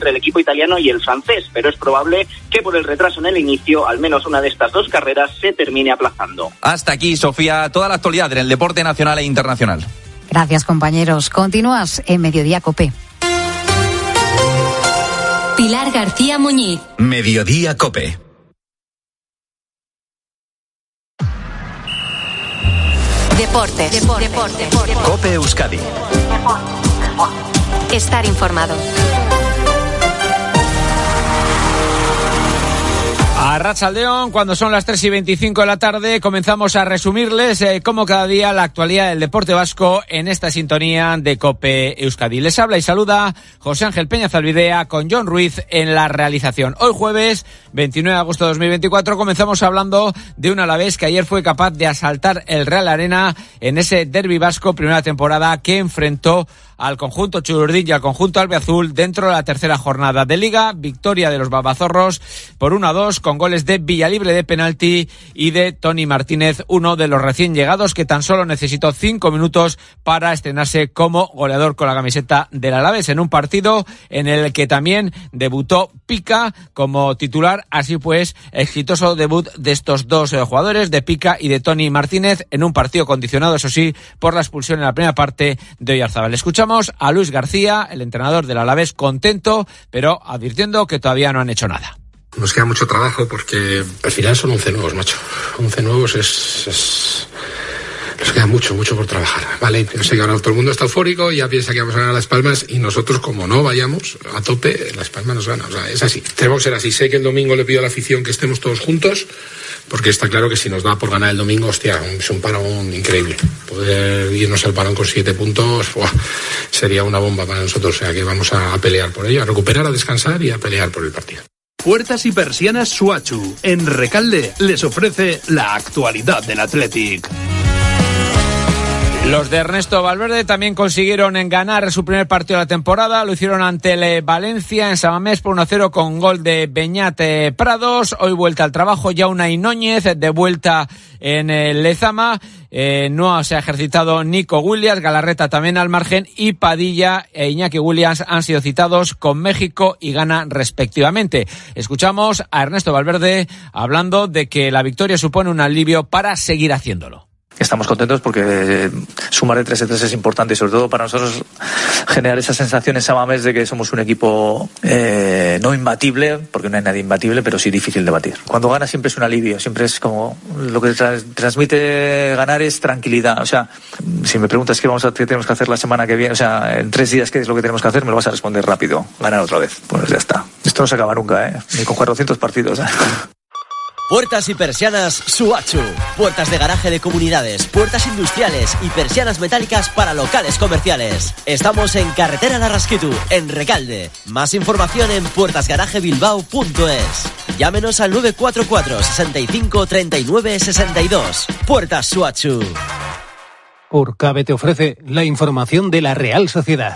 entre el equipo italiano y el francés, pero es probable que por el retraso en el inicio, al menos una de estas dos carreras se termine aplazando. Hasta aquí, Sofía, toda la actualidad en el deporte nacional e internacional. Gracias, compañeros. Continúas en Mediodía COPE. Pilar García Muñiz. Mediodía COPE. Deportes. COPE Euskadi. Estar informado. Arratsaldeon, cuando son las 3:25 de la tarde, comenzamos a resumirles como cada día la actualidad del deporte vasco en esta sintonía de COPE Euskadi. Les habla y saluda José Ángel Peña Zalbidea con John Ruiz en la realización. Hoy jueves 29 de agosto de 2024 comenzamos hablando de un Alavés que ayer fue capaz de asaltar el Real Arena en ese derbi vasco primera temporada que enfrentó al conjunto Txuri-Urdin y al conjunto albiazul dentro de la tercera jornada de Liga. Victoria de los babazorros por 1-2 con goles de Villalibre de penalti y de Toni Martínez, uno de los recién llegados que tan solo necesitó 5 minutos para estrenarse como goleador con la camiseta del Alavés en un partido en el que también debutó Pica como titular. Así pues, exitoso debut de estos dos jugadores, de Pica y de Toni Martínez, en un partido condicionado, eso sí, por la expulsión en la primera parte de Oyarzábal. Escuchamos a Luis García, el entrenador del Alavés, contento, pero advirtiendo que todavía no han hecho nada. Nos queda mucho trabajo porque al final son 11 nuevos, macho. 11 nuevos nos queda mucho por trabajar. Vale, yo sé que ahora todo el mundo está eufórico y ya piensa que vamos a ganar Las Palmas y nosotros, como no vayamos a tope, Las Palmas nos gana. O sea, es así. Tenemos que ser así. Sé que el domingo le pido a la afición que estemos todos juntos, porque está claro que si nos da por ganar el domingo, hostia, es un parón increíble. Poder irnos al parón con 7 puntos, sería una bomba para nosotros. O sea que vamos a pelear por ello, a recuperar, a descansar y a pelear por el partido. Puertas y persianas Suachu, en Recalde, les ofrece la actualidad del Athletic. Los de Ernesto Valverde también consiguieron ganar su primer partido de la temporada. Lo hicieron ante el Valencia en Samamés por 1-0 con gol de Beñat Prados. Hoy vuelta al trabajo ya Unai Núñez de vuelta en el Lezama. No se ha ejercitado Nico Williams, Galarreta también al margen, y Padilla e Iñaki Williams han sido citados con México y Ghana respectivamente. Escuchamos a Ernesto Valverde hablando de que la victoria supone un alivio para seguir haciéndolo. Estamos contentos porque sumar de 3-3 es importante y sobre todo para nosotros generar esa sensación en Samamés de que somos un equipo no imbatible, porque no hay nadie imbatible, pero sí difícil de batir. Cuando gana siempre es un alivio, siempre es como lo que transmite ganar es tranquilidad. O sea, si me preguntas qué tenemos que hacer la semana que viene, o sea, en 3 días qué es lo que tenemos que hacer, me lo vas a responder rápido. Ganar otra vez. Pues ya está. Esto no se acaba nunca, ni con 400 partidos. Puertas y persianas Suachu. Puertas de garaje de comunidades, puertas industriales y persianas metálicas para locales comerciales. Estamos en Carretera Larrasquitu, en Recalde. Más información en puertasgarajebilbao.es. Llámenos al 944 65 39 62. Puertas Suachu. Urcabe te ofrece la información de la Real Sociedad.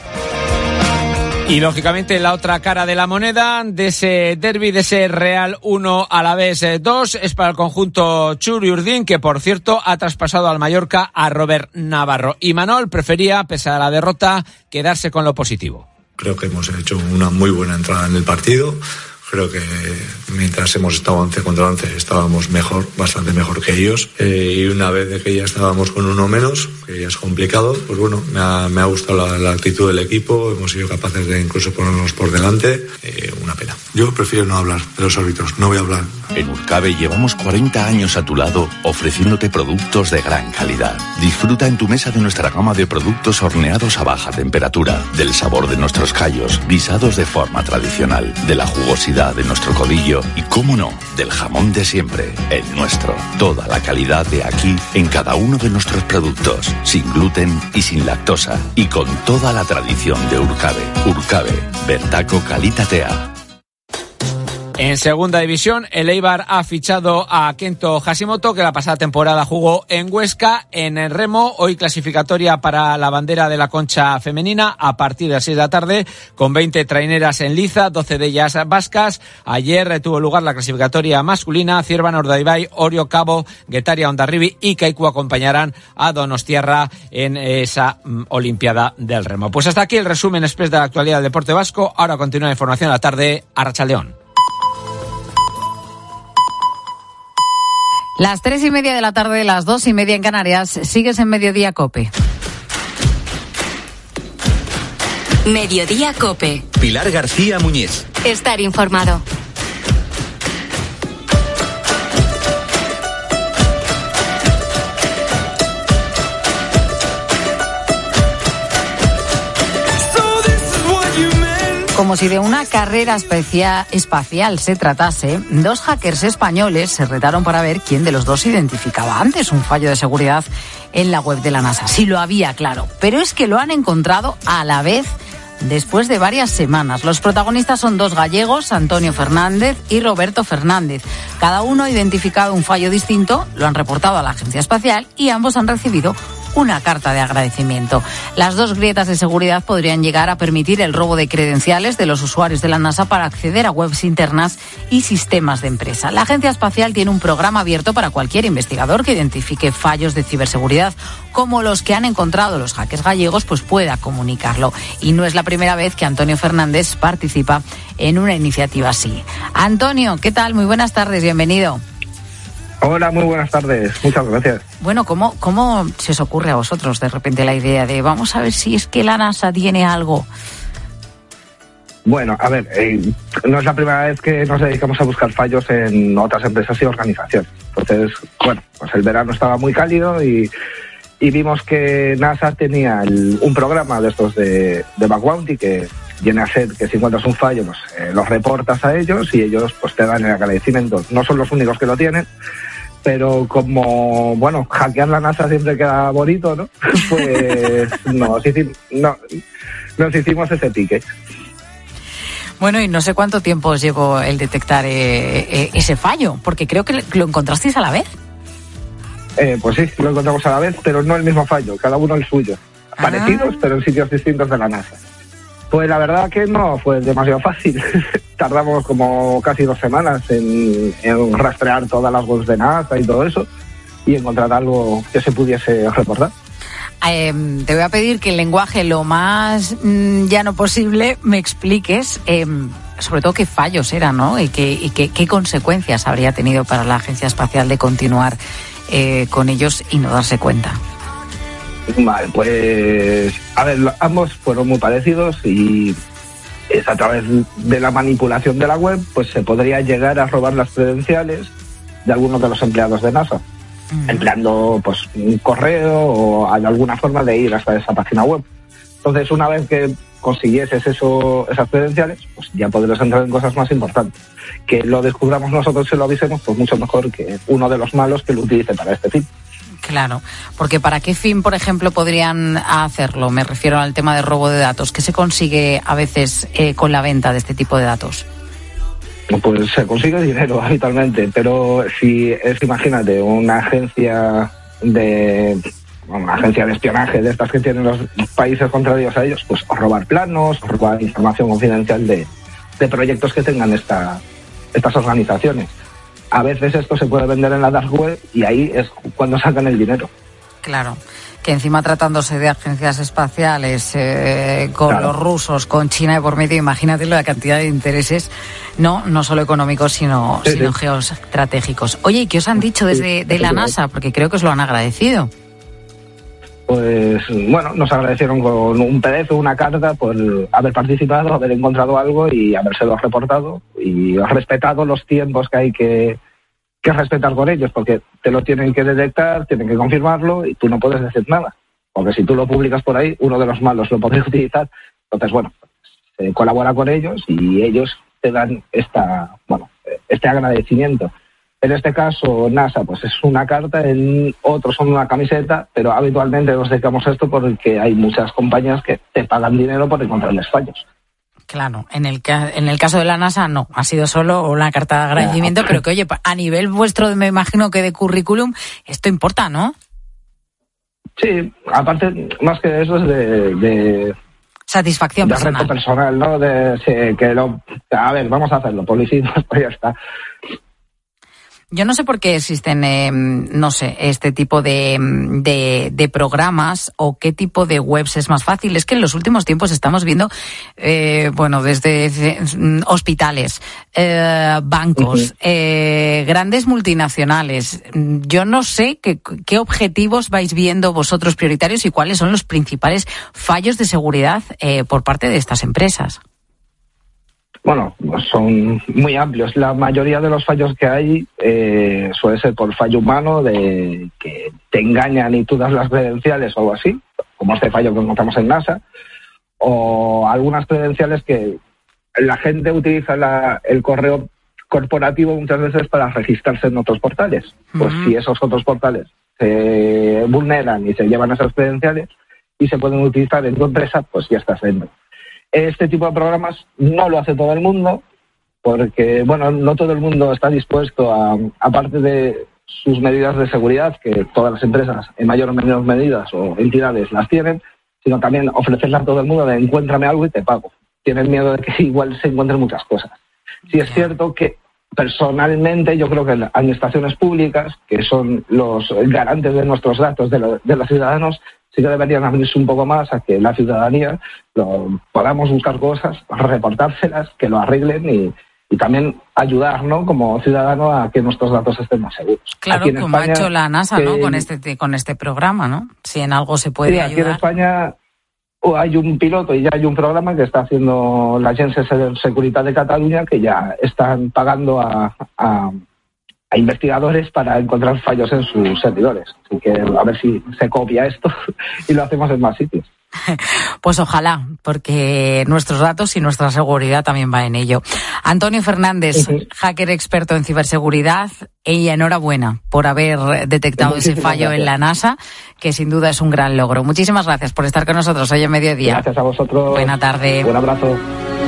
Y lógicamente la otra cara de la moneda de ese derbi, de ese Real 1 Alavés 2, es para el conjunto Txuri-Urdin, que por cierto ha traspasado al Mallorca a Robert Navarro. Y Manol prefería, pese a la derrota, quedarse con lo positivo. Creo que hemos hecho una muy buena entrada en el partido. Creo que mientras hemos estado 11 contra 11 estábamos mejor, bastante mejor que ellos. Y una vez de que ya estábamos con uno menos, que ya es complicado, pues bueno, me ha gustado la actitud del equipo. Hemos sido capaces de incluso ponernos por delante. Una pena. Yo prefiero no hablar de los árbitros, no voy a hablar. En Urcabe llevamos 40 años a tu lado ofreciéndote productos de gran calidad. Disfruta en tu mesa de nuestra gama de productos horneados a baja temperatura, del sabor de nuestros callos, guisados de forma tradicional, de la jugosidad de nuestro codillo y, cómo no, del jamón de siempre, el nuestro. Toda la calidad de aquí en cada uno de nuestros productos, sin gluten y sin lactosa, y con toda la tradición de Urcabe. Urcabe, bertako kalitatea. En segunda división, el Eibar ha fichado a Kento Hashimoto, que la pasada temporada jugó en Huesca. En el remo, hoy clasificatoria para la bandera de la Concha femenina a partir de las 6 de la tarde, con 20 traineras en liza, 12 de ellas vascas. Ayer tuvo lugar la clasificatoria masculina. Ciervan, Urdaibai, Orio, Cabo, Guetaria, Hondarribi y Kaiku acompañarán a Donostiarra en esa Olimpiada del remo. Pues hasta aquí el resumen express de la actualidad del deporte vasco. Ahora continúa la información a la tarde. Arratsaldeon. Las 3:30 de la tarde, las 2:30 en Canarias. Sigues en Mediodía COPE. Mediodía COPE. Pilar García Muñiz. Estar informado. Como si de una carrera espacial se tratase, 2 hackers españoles se retaron para ver quién de los dos identificaba antes un fallo de seguridad en la web de la NASA. Sí lo había, claro, pero es que lo han encontrado a la vez después de varias semanas. Los protagonistas son 2 gallegos, Antonio Fernández y Roberto Fernández. Cada uno ha identificado un fallo distinto, lo han reportado a la Agencia Espacial y ambos han recibido una carta de agradecimiento. Las 2 grietas de seguridad podrían llegar a permitir el robo de credenciales de los usuarios de la NASA para acceder a webs internas y sistemas de empresa. La Agencia Espacial tiene un programa abierto para cualquier investigador que identifique fallos de ciberseguridad como los que han encontrado los hackers gallegos, pues pueda comunicarlo. Y no es la primera vez que Antonio Fernández participa en una iniciativa así. Antonio, ¿qué tal? Muy buenas tardes, bienvenido. Hola, muy buenas tardes. Muchas gracias. Bueno, ¿cómo se os ocurre a vosotros de repente la idea de vamos a ver si es que la NASA tiene algo? Bueno, a ver, no es la primera vez que nos dedicamos a buscar fallos en otras empresas y organizaciones. Entonces, bueno, pues el verano estaba muy cálido y vimos que NASA tenía un programa de estos de bug bounty que viene a ser que si encuentras un fallo, pues los reportas a ellos y ellos pues te dan el agradecimiento. No son los únicos que lo tienen, pero como, bueno, hackear la NASA siempre queda bonito, ¿no? Pues nos hicimos ese ticket. Bueno, y no sé cuánto tiempo os llevó el detectar ese fallo, porque creo que lo encontrasteis a la vez. Pues sí, lo encontramos a la vez, pero no el mismo fallo, cada uno el suyo. Parecidos, pero en sitios distintos de la NASA. Pues la verdad que no fue demasiado fácil. Tardamos como casi 2 semanas en rastrear todas las webs de NASA y todo eso y encontrar algo que se pudiese reportar. Te voy a pedir que en lenguaje lo más llano posible me expliques sobre todo qué fallos eran, ¿no? Y qué consecuencias habría tenido para la Agencia Espacial de continuar con ellos y no darse cuenta. Vale, pues a ver, ambos fueron muy parecidos y es a través de la manipulación de la web, pues se podría llegar a robar las credenciales de algunos de los empleados de NASA, empleando pues un correo o alguna forma de ir hasta esa página web. Entonces, una vez que consiguieses esas credenciales, pues ya podrás entrar en cosas más importantes. Que lo descubramos nosotros y lo avisemos, pues mucho mejor que uno de los malos que lo utilice para este fin. Claro, porque ¿para qué fin, por ejemplo, podrían hacerlo? Me refiero al tema de robo de datos. ¿Qué se consigue a veces con la venta de este tipo de datos? Pues se consigue dinero habitualmente, pero si es, imagínate, una agencia de espionaje de estas que tienen los países contrarios a ellos, pues robar planos, robar información confidencial de proyectos que tengan estas organizaciones. A veces esto se puede vender en la dark web y ahí es cuando sacan el dinero. Claro, que encima tratándose de agencias espaciales con claro, los rusos, con China de por medio, imagínate la cantidad de intereses, no solo económicos, sino geoestratégicos. Oye, ¿y qué os han dicho desde la NASA? Porque creo que os lo han agradecido. Pues bueno, nos agradecieron con un PDF, una carta por haber participado, haber encontrado algo y habérselo reportado y respetado los tiempos que hay que respetar con ellos, porque te lo tienen que detectar, tienen que confirmarlo y tú no puedes decir nada, porque si tú lo publicas por ahí, uno de los malos lo podría utilizar. Entonces, bueno, se colabora con ellos y ellos te dan este agradecimiento. En este caso, NASA, pues es una carta, en otros son una camiseta, pero habitualmente nos dedicamos a esto porque hay muchas compañías que te pagan dinero por encontrarles fallos. Claro, en el caso de la NASA no, ha sido solo una carta de agradecimiento, pero que, oye, a nivel vuestro, me imagino que de currículum, esto importa, ¿no? Sí, aparte, más que eso es de satisfacción personal. De reto personal, ¿no? A ver, vamos a hacerlo, policía, pues ya está. Yo no sé por qué existen, este tipo de programas o qué tipo de webs es más fácil. Es que en los últimos tiempos estamos viendo, desde hospitales, bancos, grandes multinacionales. Yo no sé qué objetivos vais viendo vosotros prioritarios y cuáles son los principales fallos de seguridad por parte de estas empresas. Bueno, son muy amplios. La mayoría de los fallos que hay suele ser por fallo humano, de que te engañan y tú das las credenciales o algo así, como este fallo que encontramos en NASA, o algunas credenciales que la gente utiliza el correo corporativo muchas veces para registrarse en otros portales. Pues si esos otros portales se vulneran y se llevan esas credenciales y se pueden utilizar en tu empresa, pues ya estás dentro. Este tipo de programas no lo hace todo el mundo, porque, bueno, no todo el mundo está dispuesto a, aparte de sus medidas de seguridad, que todas las empresas en mayor o menor medidas o entidades las tienen, sino también ofrecerle a todo el mundo de encuéntrame algo y te pago. Tienen miedo de que igual se encuentren muchas cosas. Sí es cierto que personalmente yo creo que las administraciones públicas, que son los garantes de nuestros datos de los ciudadanos, sí que deberían abrirse un poco más a que la ciudadanía podamos buscar cosas, reportárselas, que lo arreglen y también ayudar, ¿no?, como ciudadano a que nuestros datos estén más seguros. Claro, como España, ha hecho la NASA, ¿no?, con este programa, ¿no? Si en algo se puede ayudar. Aquí en España hay un piloto y ya hay un programa que está haciendo la Agència de Seguretat de Cataluña, que ya están pagando a investigadores para encontrar fallos en sus servidores. Así que a ver si se copia esto y lo hacemos en más sitios. Pues ojalá, porque nuestros datos y nuestra seguridad también va en ello. Antonio Fernández, hacker experto en ciberseguridad, y enhorabuena por haber detectado ese fallo en la NASA, que sin duda es un gran logro. Muchísimas gracias por estar con nosotros hoy en Mediodía. Gracias a vosotros. Buena tarde. Un abrazo.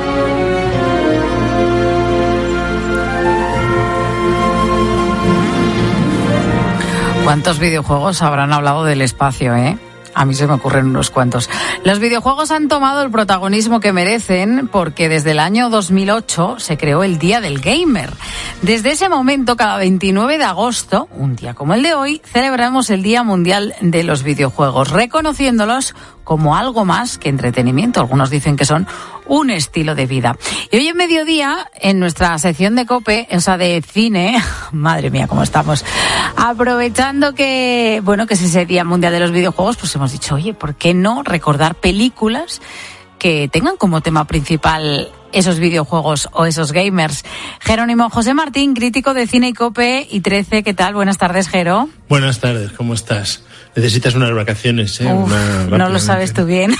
¿Cuántos videojuegos habrán hablado del espacio, A mí se me ocurren unos cuantos. Los videojuegos han tomado el protagonismo que merecen porque desde el año 2008 se creó el Día del Gamer. Desde ese momento, cada 29 de agosto, un día como el de hoy, celebramos el Día Mundial de los Videojuegos, reconociéndolos como algo más que entretenimiento. Algunos dicen que son un estilo de vida. Y hoy en Mediodía, en nuestra sección de COPE, esa de cine, madre mía, cómo estamos, aprovechando que es ese Día Mundial de los Videojuegos, pues hemos dicho, oye, ¿por qué no recordar películas que tengan como tema principal esos videojuegos o esos gamers? Jerónimo José Martín, crítico de Cine y COPE y 13, ¿qué tal? Buenas tardes, Jero. Buenas tardes, ¿cómo estás? Necesitas unas vacaciones, no lo sabes tú bien.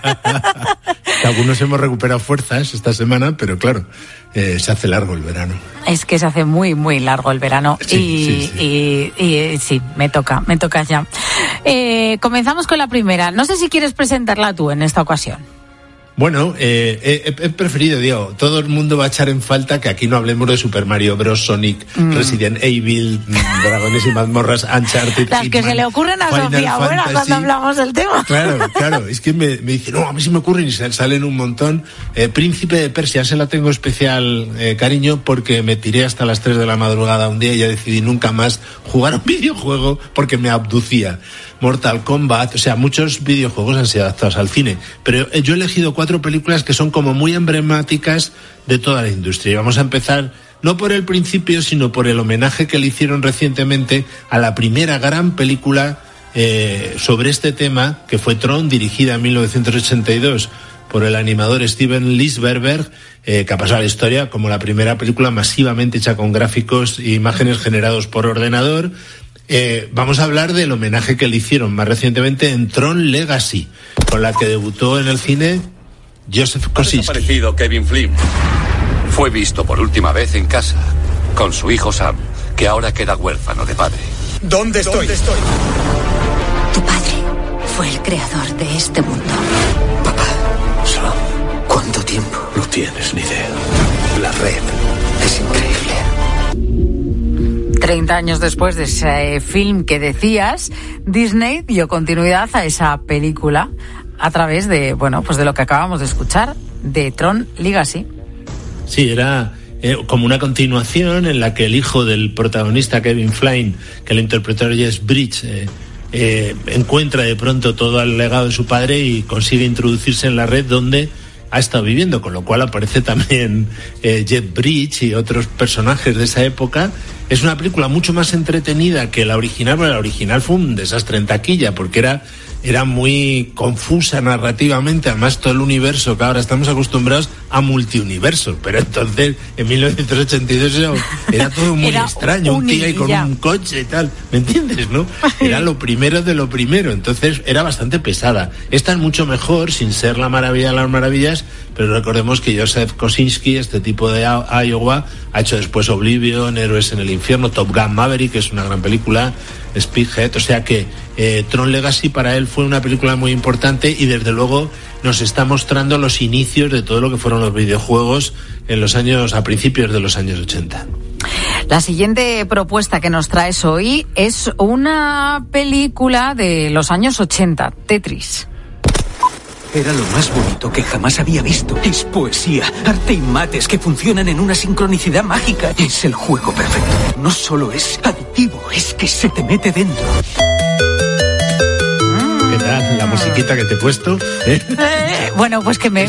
Algunos hemos recuperado fuerzas esta semana, pero claro, se hace largo el verano. Es que se hace muy, muy largo el verano. Sí, sí, me toca ya. Comenzamos con la primera. No sé si quieres presentarla tú en esta ocasión. Bueno, he preferido, Diego, todo el mundo va a echar en falta que aquí no hablemos de Super Mario Bros, Sonic, Resident Evil, Dragones y Mazmorras, Uncharted, las que se le ocurren a Sofía Buena cuando hablamos del tema. Claro, es que me dice, no, a mí sí me ocurren y salen un montón. Príncipe de Persia, se la tengo especial cariño porque me tiré hasta las 3 de la madrugada un día y ya decidí nunca más jugar a un videojuego porque me abducía. Mortal Kombat, o sea, muchos videojuegos han sido adaptados al cine, pero yo he elegido 4 películas que son como muy emblemáticas de toda la industria. Y vamos a empezar no por el principio, sino por el homenaje que le hicieron recientemente a la primera gran película sobre este tema, que fue Tron, dirigida en 1982 por el animador Steven Lisberberg, que ha pasado a la historia como la primera película masivamente hecha con gráficos e imágenes generados por ordenador. Vamos a hablar del homenaje que le hicieron más recientemente en Tron Legacy, con la que debutó en el cine Joseph Kosinski. Ha desaparecido Kevin Flynn. Fue visto por última vez en casa, con su hijo Sam, que ahora queda huérfano de padre. ¿Dónde estoy? Tu padre fue el creador de este mundo. Papá, solo ¿Cuánto tiempo? No tienes ni idea. La red es increíble. 30 años después de ese film que decías, Disney dio continuidad a esa película a través de, bueno, pues de lo que acabamos de escuchar, de Tron Legacy. Sí, era como una continuación en la que el hijo del protagonista, Kevin Flynn, que lo interpretó Jeff Bridges, encuentra de pronto todo el legado de su padre y consigue introducirse en la red donde ha estado viviendo, con lo cual aparece también Jeff Bridges y otros personajes de esa época. Es una película mucho más entretenida que la original, pero la original fue un desastre en taquilla, porque era muy confusa narrativamente, además todo el universo que ahora estamos acostumbrados a multiuniversos, pero entonces en 1982 era todo muy extraño, un tío ahí con un coche y tal, ¿me entiendes, no? Era lo primero de lo primero, entonces era bastante pesada. Esta es mucho mejor, sin ser la maravilla de las maravillas, pero recordemos que Joseph Kosinski, este tipo de Iowa, ha hecho después Oblivion, Héroes en el Infierno, Top Gun Maverick, que es una gran película, Speedhead, o sea que Tron Legacy para él fue una película muy importante y desde luego nos está mostrando los inicios de todo lo que fueron los videojuegos a principios de los años 80. La siguiente propuesta que nos traes hoy es una película de los años 80, Tetris. Era lo más bonito que jamás había visto. Es poesía, arte y mates que funcionan en una sincronicidad mágica. Es el juego perfecto. No solo es adictivo, es que se te mete dentro. ¿Qué tal? La musiquita que te he puesto. Bueno, pues que me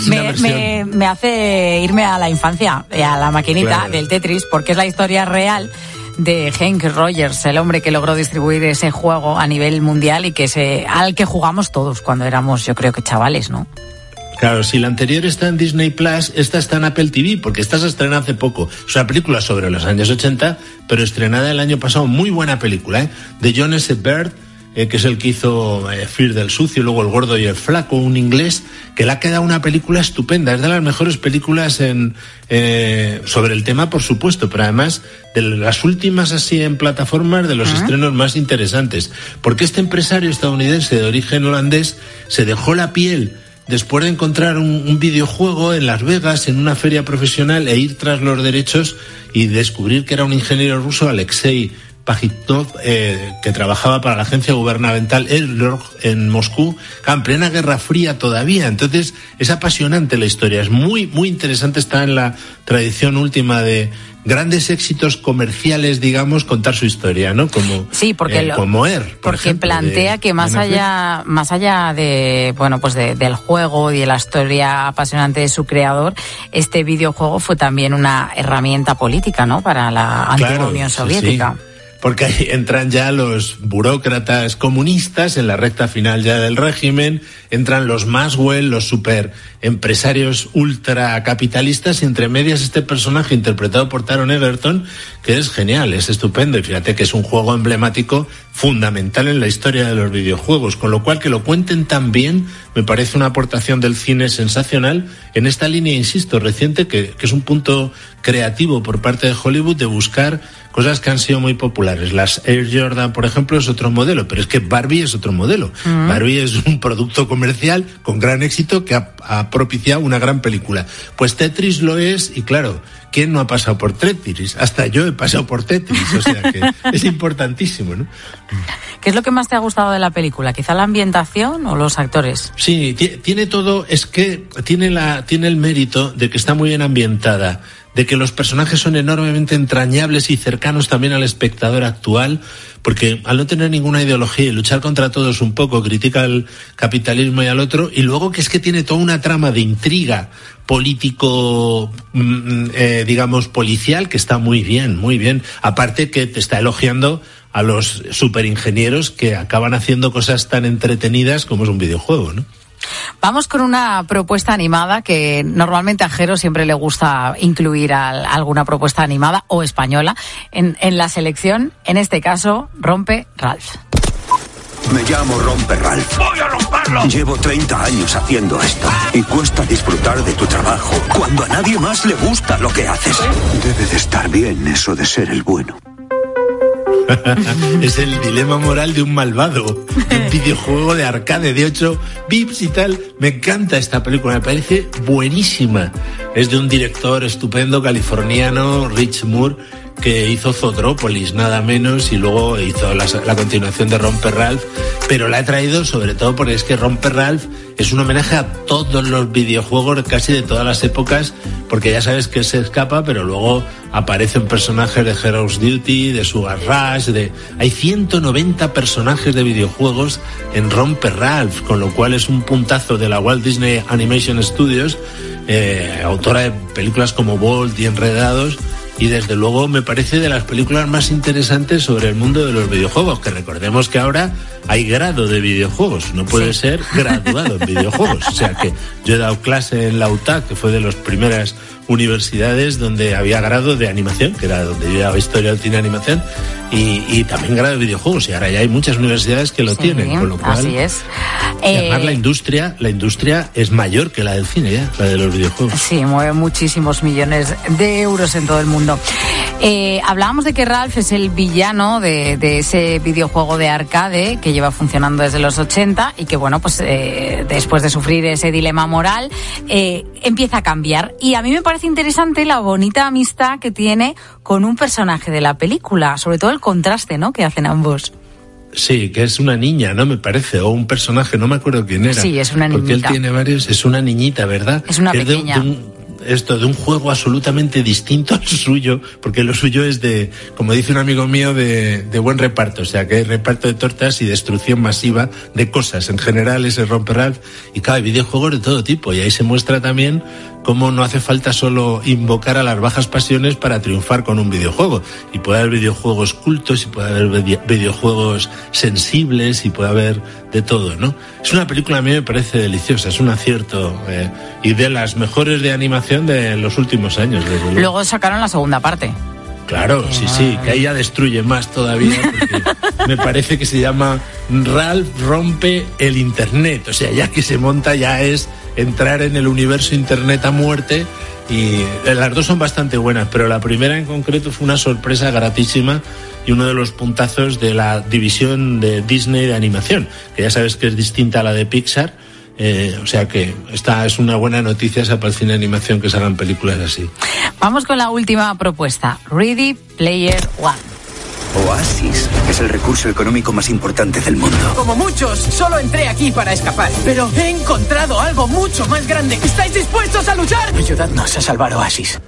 hace irme a la infancia, a la maquinita del Tetris, porque es la historia real de Hank Rogers, el hombre que logró distribuir ese juego a nivel mundial y al que jugamos todos cuando éramos, yo creo que chavales, ¿no? Claro, si la anterior está en Disney Plus, esta está en Apple TV, porque esta se estrenó hace poco. Es una película sobre los años 80, pero estrenada el año pasado. Muy buena película, de John S. Baird, que es el que hizo Fear del Sucio, luego El Gordo y el Flaco, un inglés, que le ha quedado una película estupenda. Es de las mejores películas sobre el tema, por supuesto, pero además de las últimas así en plataformas, de los estrenos más interesantes. Porque este empresario estadounidense de origen holandés se dejó la piel después de encontrar un videojuego en Las Vegas, en una feria profesional, e ir tras los derechos y descubrir que era un ingeniero ruso, Alexei Pajitnov, que trabajaba para la agencia gubernamental Erlog en Moscú, en plena Guerra Fría todavía. Entonces es apasionante la historia, es muy, muy interesante, está en la tradición última de grandes éxitos comerciales, digamos, contar su historia, ¿no? Como, sí, porque como Air, porque ejemplo, plantea que más allá de, bueno, pues del juego y de la historia apasionante de su creador, este videojuego fue también una herramienta política, ¿no? Para la antigua Unión Soviética. Sí. Porque ahí entran ya los burócratas comunistas en la recta final ya del régimen, entran los Maxwell, los super empresarios ultracapitalistas, y entre medias este personaje interpretado por Taron Egerton, que es genial, es estupendo, y fíjate que es un juego emblemático fundamental en la historia de los videojuegos, con lo cual que lo cuenten tan bien me parece una aportación del cine sensacional en esta línea, insisto, reciente, que es un punto creativo por parte de Hollywood de buscar cosas que han sido muy populares. Las Air Jordan, por ejemplo, es otro modelo, pero es que Barbie es otro modelo. Barbie es un producto comercial con gran éxito que ha propiciado una gran película. Pues Tetris lo es, y claro, ¿quién no ha pasado por Tetris? Hasta yo he pasado por Tetris, o sea que es importantísimo, ¿no? ¿Qué es lo que más te ha gustado de la película? ¿Quizá la ambientación o los actores? Sí, tiene todo, es que tiene el mérito de que está muy bien ambientada, de que los personajes son enormemente entrañables y cercanos también al espectador actual, porque al no tener ninguna ideología y luchar contra todos un poco, critica al capitalismo y al otro, y luego que es que tiene toda una trama de intriga político, digamos, policial, que está muy bien, aparte que te está elogiando a los superingenieros que acaban haciendo cosas tan entretenidas como es un videojuego, ¿no? Vamos con una propuesta animada que normalmente a Jero siempre le gusta incluir alguna propuesta animada o española en la selección. En este caso, Rompe Ralph. Me llamo Rompe Ralph. ¡Voy a romperlo! Llevo 30 años haciendo esto y cuesta disfrutar de tu trabajo cuando a nadie más le gusta lo que haces. Debe de estar bien eso de ser el bueno. Es el dilema moral de un malvado, un videojuego de arcade de 8 bits y tal. Me encanta esta película, me parece buenísima. Es de un director estupendo californiano, Rich Moore, que hizo Zootropolis, nada menos, y luego hizo la continuación de Romper Ralph, pero la he traído sobre todo porque es que Romper Ralph es un homenaje a todos los videojuegos casi de todas las épocas, porque ya sabes que se escapa, pero luego aparecen personajes de Heroes Duty, de Sugar Rush, hay 190 personajes de videojuegos en Romper Ralph, con lo cual es un puntazo de la Walt Disney Animation Studios, autora de películas como Bolt y Enredados, y desde luego me parece de las películas más interesantes sobre el mundo de los videojuegos, que recordemos que ahora hay grado de videojuegos, no puede ser graduado en videojuegos. O sea que yo he dado clase en la UTAC, que fue de las primeras universidades donde había grado de animación, que era donde yo daba historia del cine y animación, y también grado de videojuegos, y ahora ya hay muchas universidades que lo tienen, con lo cual así es. Y además la industria es mayor que la del cine ya, la de los videojuegos. Sí, mueve muchísimos millones de euros en todo el mundo. Hablábamos de que Ralph es el villano de ese videojuego de arcade que lleva funcionando desde los 80 y que, bueno, pues después de sufrir ese dilema moral, empieza a cambiar. Y a mí me parece interesante la bonita amistad que tiene con un personaje de la película, sobre todo el contraste, ¿no?, que hacen ambos. Sí, que es una niña, ¿no? Me parece, o un personaje, no me acuerdo quién era. Sí, es una niñita. Porque él tiene varios, es una niñita, ¿verdad? Es una pequeña. De un juego absolutamente distinto al suyo, porque lo suyo es de, como dice un amigo mío, de buen reparto, o sea, que hay reparto de tortas y destrucción masiva de cosas. En general ese Romper Ralph, y claro, hay videojuegos de todo tipo, y ahí se muestra también cómo no hace falta solo invocar a las bajas pasiones para triunfar con un videojuego, y puede haber videojuegos cultos, y puede haber videojuegos sensibles, y puede haber de todo, ¿no? Es una película, a mí me parece deliciosa, es un acierto, y de las mejores de animación de los últimos años, desde luego. Luego sacaron la segunda parte. Claro, sí, que ahí ya destruye más todavía, porque me parece que se llama Ralph rompe el Internet, o sea, ya que se monta ya es entrar en el universo Internet a muerte, y las dos son bastante buenas, pero la primera en concreto fue una sorpresa gratísima y uno de los puntazos de la división de Disney de animación, que ya sabes que es distinta a la de Pixar. O sea que esta es una buena noticia para el cine de animación, que se hagan películas así. Vamos con la última propuesta, Ready Player One. Oasis es el recurso económico más importante del mundo. Como muchos, solo entré aquí para escapar, pero he encontrado algo mucho más grande. ¿Estáis dispuestos a luchar? Ayudadnos a salvar Oasis.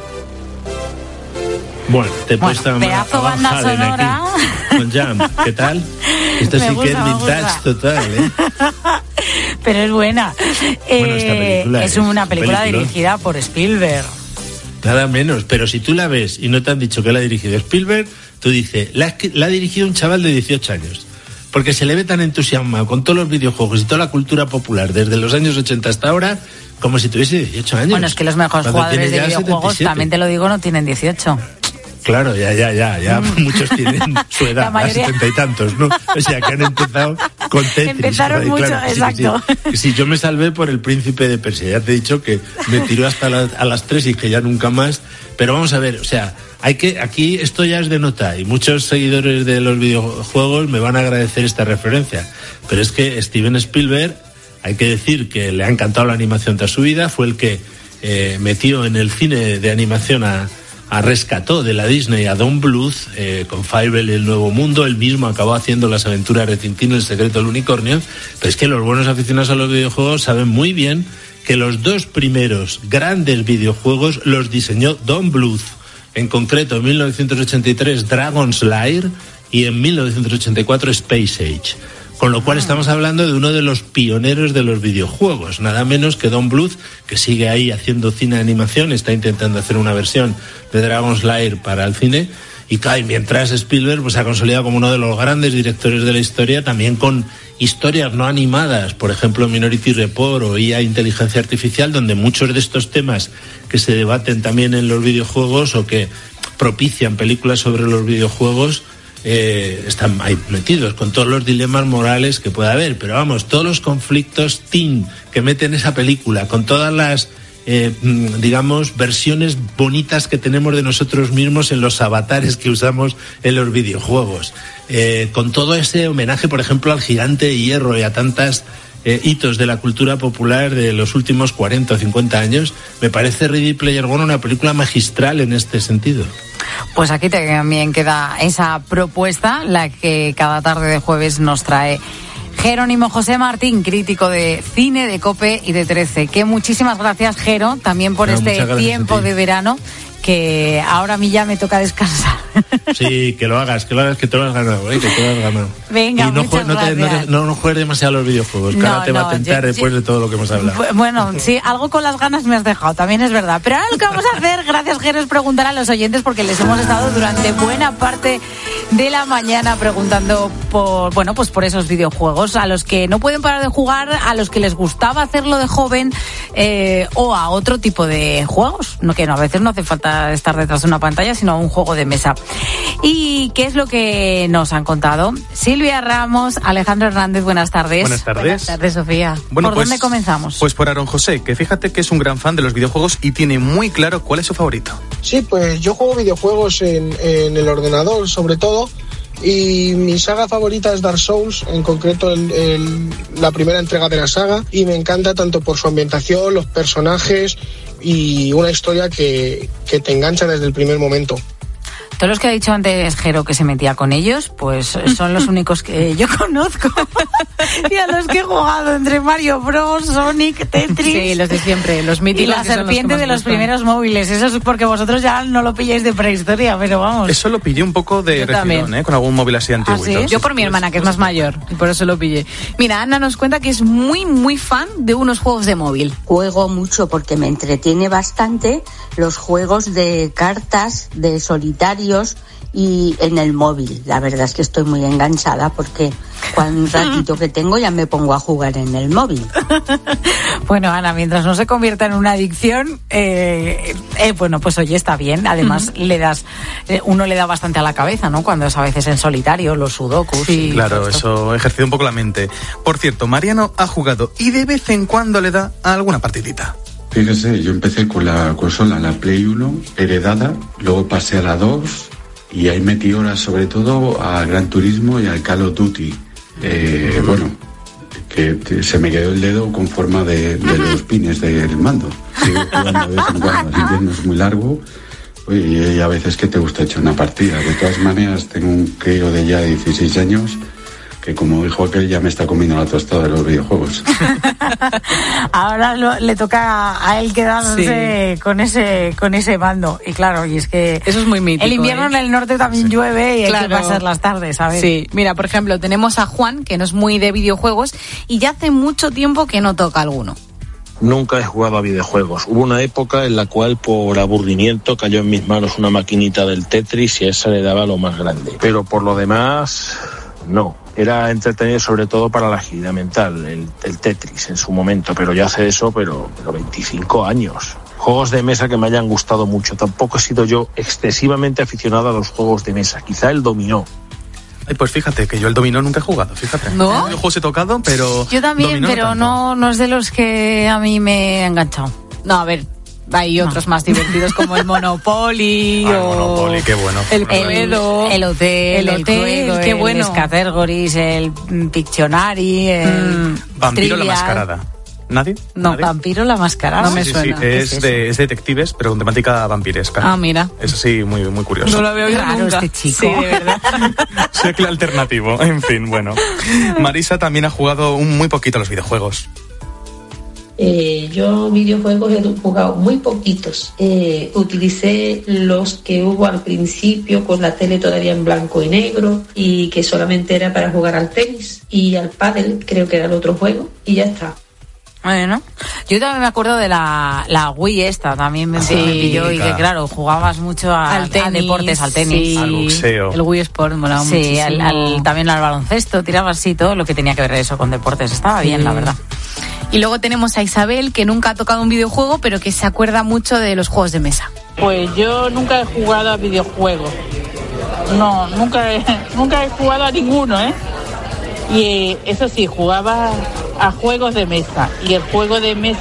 Bueno, te he puesto pedazo banda sonora aquí, con Jam. ¿Qué tal? Esto sí que es vintage total, ¿eh? Pero es buena. Bueno, esta película es una película dirigida por Spielberg. Nada menos, pero si tú la ves y no te han dicho que la ha dirigido Spielberg, tú dices, la ha dirigido un chaval de 18 años. Porque se le ve tan entusiasmado con todos los videojuegos y toda la cultura popular desde los años 80 hasta ahora, como si tuviese 18 años. Bueno, es que los mejores jugadores de videojuegos, 77. También te lo digo, no tienen 18. Claro, ya, muchos tienen su edad, a 70 y tantos, ¿no? O sea, que han empezado con Tetris. Empezaron mucho, claro, exacto. Sí, yo me salvé por el Príncipe de Persia, ya te he dicho que me tiró hasta a las 3 y que ya nunca más, pero vamos a ver, o sea, aquí esto ya es de nota, y muchos seguidores de los videojuegos me van a agradecer esta referencia, pero es que Steven Spielberg, hay que decir que le ha encantado la animación toda su vida, fue el que metió en el cine de animación rescató de la Disney a Don Bluth con Fievel y el Nuevo Mundo. Él mismo acabó haciendo las aventuras de Tintín, El secreto del unicornio. Pero es que los buenos aficionados a los videojuegos saben muy bien que los dos primeros grandes videojuegos los diseñó Don Bluth. En concreto, en 1983 Dragon's Lair y en 1984 Space Age. Con lo cual estamos hablando de uno de los pioneros de los videojuegos, nada menos que Don Bluth, que sigue ahí haciendo cine de animación, está intentando hacer una versión de Dragon's Lair para el cine, y mientras Spielberg pues, se ha consolidado como uno de los grandes directores de la historia, también con historias no animadas, por ejemplo Minority Report o IA Inteligencia Artificial, donde muchos de estos temas que se debaten también en los videojuegos o que propician películas sobre los videojuegos, están ahí metidos con todos los dilemas morales que pueda haber, pero vamos, todos los conflictos teen que meten esa película, con todas las digamos, versiones bonitas que tenemos de nosotros mismos en los avatares que usamos en los videojuegos. Con todo ese homenaje, por ejemplo, al Gigante de Hierro y a tantas hitos de la cultura popular de los últimos 40 o 50 años, me parece Ready Player One una película magistral en este sentido. Pues aquí también queda esa propuesta, la que cada tarde de jueves nos trae Jerónimo José Martín, crítico de cine de COPE y de 13. Que muchísimas gracias, Jero, también por este tiempo de verano, que ahora a mí ya me toca descansar. Sí, que lo hagas, que te lo has ganado, que te lo has ganado. Venga, y no juegues demasiado a los videojuegos, que ahora te va a tentar después de todo lo que hemos hablado. Bueno, sí, algo con las ganas me has dejado, también es verdad. Pero ahora lo que vamos a hacer, gracias, Jero, es preguntar a los oyentes, porque les hemos estado durante buena parte de la mañana preguntando por esos videojuegos, a los que no pueden parar de jugar, a los que les gustaba hacerlo de joven, o a otro tipo de juegos, a veces no hace falta estar detrás de una pantalla, sino un juego de mesa. ¿Y qué es lo que nos han contado? Silvia Ramos, Alejandro Hernández, buenas tardes. Buenas tardes. Buenas tardes, Sofía. ¿Por dónde comenzamos? Pues por Aaron José, que fíjate que es un gran fan de los videojuegos y tiene muy claro cuál es su favorito. Sí, pues yo juego videojuegos en el ordenador, sobre todo, y mi saga favorita es Dark Souls, en concreto la primera entrega de la saga, y me encanta tanto por su ambientación, los personajes y una historia que te engancha desde el primer momento. Todos los que ha dicho antes Jero que se metía con ellos, pues son los únicos que yo conozco. Y a los que he jugado entre Mario Bros, Sonic, Tetris. Sí, los de siempre, los míticos. Y la serpiente de los primeros móviles. Eso es porque vosotros ya no lo pilláis de prehistoria, pero vamos. Eso lo pillé un poco de refilón, con algún móvil así antiguo. ¿Sí? Yo por mi hermana, que es más mayor, y por eso lo pillé. Mira, Ana nos cuenta que es muy, muy fan de unos juegos de móvil. Juego mucho porque me entretiene bastante los juegos de cartas, de solitario y en el móvil. La verdad es que estoy muy enganchada porque cuando un ratito que tengo ya me pongo a jugar en el móvil. Bueno, Ana, mientras no se convierta en una adicción, pues oye, está bien. Además, uno le da bastante a la cabeza, ¿no? Cuando es a veces en solitario, los sudokus. Sí, claro, eso ejercita un poco la mente. Por cierto, Mariano ha jugado y de vez en cuando le da a alguna partidita. Fíjese, yo empecé con la consola, la Play 1, heredada, luego pasé a la 2 y ahí metí horas sobre todo al Gran Turismo y al Call of Duty. Que se me quedó el dedo con forma de los pines del mando. Sigo jugando de vez en cuando, así que no es muy largo. Y a veces que te gusta echar una partida. De todas maneras, tengo un crío de ya 16 años que, como dijo aquel, ya me está comiendo la tostada de los videojuegos. Ahora le toca a él quedarse con ese mando. Y claro, y es que eso es muy mítico. El invierno en el norte también llueve y hay que pasar las tardes, ¿sabes? Sí, mira, por ejemplo, tenemos a Juan, que no es muy de videojuegos y ya hace mucho tiempo que no toca alguno. Nunca he jugado a videojuegos. Hubo una época en la cual, por aburrimiento, cayó en mis manos una maquinita del Tetris y a esa le daba lo más grande. Pero por lo demás, no. Era entretenido sobre todo para la agilidad mental, el Tetris en su momento, pero ya hace eso, pero 25 años. Juegos de mesa que me hayan gustado mucho. Tampoco he sido yo excesivamente aficionado a los juegos de mesa. Quizá el dominó. Ay, pues fíjate que yo el dominó nunca he jugado, fíjate. ¿No? Yo juegos he tocado, pero... Yo también, pero no es de los que a mí me ha enganchado. No, a ver... Hay otros más divertidos como el Monopoly el Monopoly, qué bueno. El Cluedo, el Hotel, el Cluedo, qué bueno. El Categories, el Pictionary, el Vampiro Trivial. la Mascarada. ¿Nadie? No, ¿Nadie? Vampiro la Mascarada. No me suena. Sí, es de detectives, pero con temática vampiresca. Ah, mira. Es así, muy, muy curioso. No lo veo raro nunca. Este chico. Sí, de verdad. Soy el alternativo. En fin, bueno. Marisa también ha jugado muy poquito a los videojuegos. Yo videojuegos he jugado muy poquitos. Utilicé los que hubo al principio con la tele todavía en blanco y negro y que solamente era para jugar al tenis y al pádel, creo que era el otro juego, y ya está. Bueno, yo también me acuerdo de la Wii esta, también me pilló y que claro, jugabas mucho al tenis, a deportes, al tenis. Sí. Al boxeo. El Wii Sport molaba muchísimo. Sí, también al baloncesto, tirabas así todo lo que tenía que ver eso con deportes, estaba bien, la verdad. Y luego tenemos a Isabel, que nunca ha tocado un videojuego, pero que se acuerda mucho de los juegos de mesa. Pues yo nunca he jugado a videojuegos. No, nunca he jugado a ninguno, ¿eh? Y eso sí, jugaba a juegos de mesa. Y el juego de mesa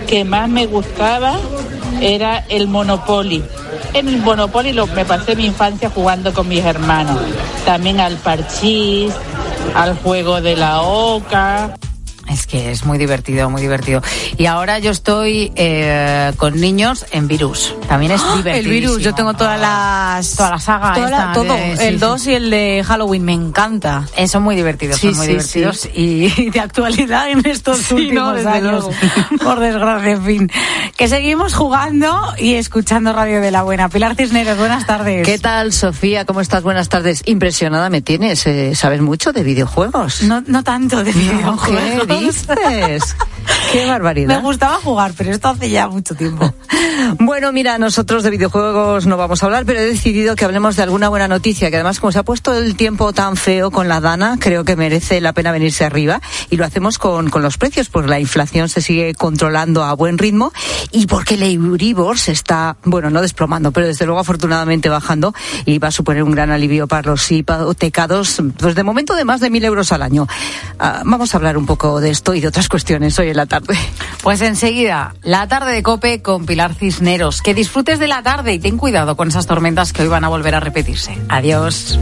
que más me gustaba era el Monopoly. En el Monopoly me pasé mi infancia jugando con mis hermanos. También al parchís, al juego de la oca. Es que es muy divertido, muy divertido. Y ahora yo estoy con niños en Virus. También es divertido. El Virus, yo tengo toda la saga. Todo. El 2 y el de Halloween, me encanta. Son muy divertidos, son muy divertidos. Sí. Y de actualidad en estos últimos años. Por desgracia, en fin. Que seguimos jugando y escuchando Radio de la Buena. Pilar Cisneros, buenas tardes. ¿Qué tal, Sofía? ¿Cómo estás? Buenas tardes. Impresionada me tienes. ¿Sabes mucho de videojuegos? No tanto de videojuegos. ¿Qué dices? ¡Qué barbaridad! Me gustaba jugar, pero esto hace ya mucho tiempo. Bueno, mira, nosotros de videojuegos no vamos a hablar, pero he decidido que hablemos de alguna buena noticia, que además, como se ha puesto el tiempo tan feo con la Dana, creo que merece la pena venirse arriba, y lo hacemos con los precios, pues la inflación se sigue controlando a buen ritmo, y porque el Euribor se está, no desplomando, pero desde luego afortunadamente bajando, y va a suponer un gran alivio para los hipotecados, pues de momento de más de 1.000 euros al año. Vamos a hablar un poco de esto y de otras cuestiones hoy en la tarde. Pues enseguida, la tarde de COPE con Pilar Cisneros. Que disfrutes de la tarde y ten cuidado con esas tormentas que hoy van a volver a repetirse. Adiós.